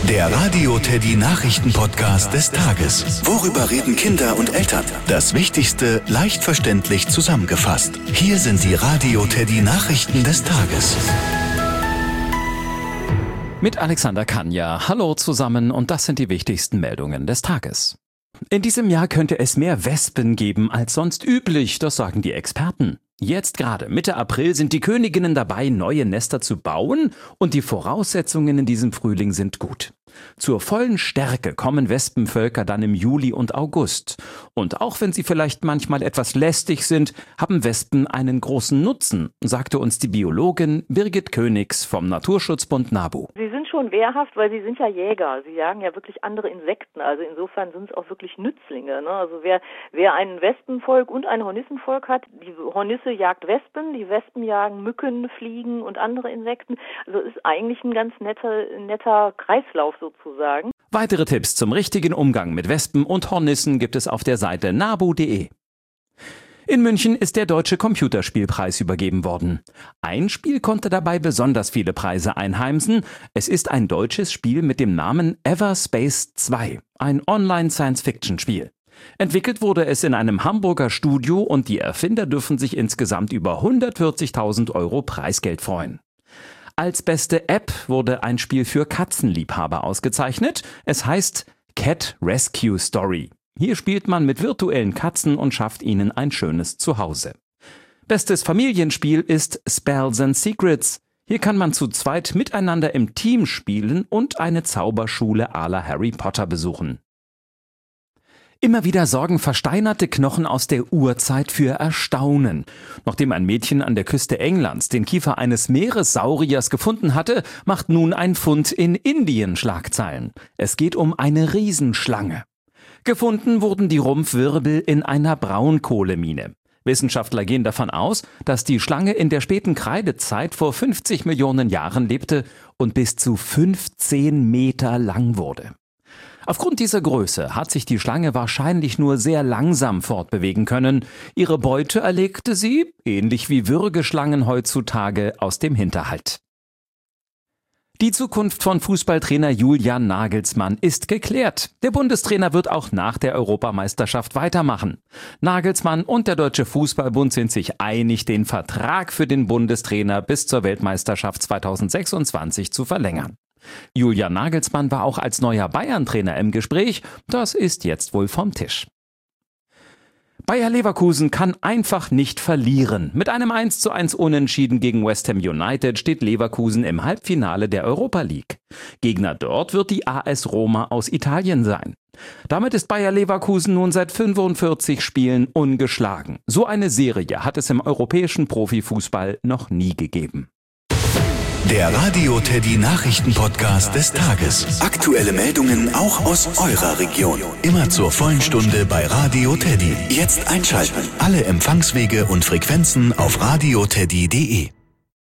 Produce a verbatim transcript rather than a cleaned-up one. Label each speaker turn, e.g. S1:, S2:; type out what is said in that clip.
S1: Der Radio Teddy Nachrichten-Podcast des Tages. Worüber reden Kinder und Eltern? Das Wichtigste leicht verständlich zusammengefasst. Hier sind die Radio Teddy Nachrichten des Tages.
S2: Mit Alexander Kanja. Hallo zusammen und das sind die wichtigsten Meldungen des Tages. In diesem Jahr könnte es mehr Wespen geben als sonst üblich, das sagen die Experten. Jetzt gerade, Mitte April, sind die Königinnen dabei, neue Nester zu bauen und die Voraussetzungen in diesem Frühling sind gut. Zur vollen Stärke kommen Wespenvölker dann im Juli und August. Und auch wenn sie vielleicht manchmal etwas lästig sind, haben Wespen einen großen Nutzen, sagte uns die Biologin Birgit Königs vom Naturschutzbund NABU.
S3: Sie sind schon wehrhaft, weil sie sind ja Jäger. Sie jagen ja wirklich andere Insekten. Also insofern sind es auch wirklich Nützlinge. Ne? Also wer, wer ein Wespenvolk und ein Hornissenvolk hat, die Hornisse jagt Wespen, die Wespen jagen Mücken, Fliegen und andere Insekten. Also ist eigentlich ein ganz netter, netter Kreislauf sozusagen.
S2: Weitere Tipps zum richtigen Umgang mit Wespen und Hornissen gibt es auf der Seite nabu punkt de. In München ist der Deutsche Computerspielpreis übergeben worden. Ein Spiel konnte dabei besonders viele Preise einheimsen. Es ist ein deutsches Spiel mit dem Namen Everspace zwei, ein Online-Science-Fiction-Spiel. Entwickelt wurde es in einem Hamburger Studio und die Erfinder dürfen sich insgesamt über hundertvierzigtausend Euro Preisgeld freuen. Als beste App wurde ein Spiel für Katzenliebhaber ausgezeichnet. Es heißt Cat Rescue Story. Hier spielt man mit virtuellen Katzen und schafft ihnen ein schönes Zuhause. Bestes Familienspiel ist Spells and Secrets. Hier kann man zu zweit miteinander im Team spielen und eine Zauberschule à la Harry Potter besuchen. Immer wieder sorgen versteinerte Knochen aus der Urzeit für Erstaunen. Nachdem ein Mädchen an der Küste Englands den Kiefer eines Meeressauriers gefunden hatte, macht nun ein Fund in Indien Schlagzeilen. Es geht um eine Riesenschlange. Gefunden wurden die Rumpfwirbel in einer Braunkohlemine. Wissenschaftler gehen davon aus, dass die Schlange in der späten Kreidezeit vor fünfzig Millionen Jahren lebte und bis zu fünfzehn Meter lang wurde. Aufgrund dieser Größe hat sich die Schlange wahrscheinlich nur sehr langsam fortbewegen können. Ihre Beute erlegte sie, ähnlich wie Würgeschlangen heutzutage, aus dem Hinterhalt. Die Zukunft von Fußballtrainer Julian Nagelsmann ist geklärt. Der Bundestrainer wird auch nach der Europameisterschaft weitermachen. Nagelsmann und der Deutsche Fußballbund sind sich einig, den Vertrag für den Bundestrainer bis zur Weltmeisterschaft zweitausendsechsundzwanzig zu verlängern. Julian Nagelsmann war auch als neuer Bayern-Trainer im Gespräch. Das ist jetzt wohl vom Tisch. Bayer Leverkusen kann einfach nicht verlieren. Mit einem eins zu eins Unentschieden gegen West Ham United steht Leverkusen im Halbfinale der Europa League. Gegner dort wird die A S Roma aus Italien sein. Damit ist Bayer Leverkusen nun seit fünfundvierzig Spielen ungeschlagen. So eine Serie hat es im europäischen Profifußball noch nie gegeben.
S1: Der Radio Teddy Nachrichten-Podcast des Tages. Aktuelle Meldungen auch aus eurer Region. Immer zur vollen Stunde bei Radio Teddy. Jetzt einschalten. Alle Empfangswege und Frequenzen auf radio teddy punkt de.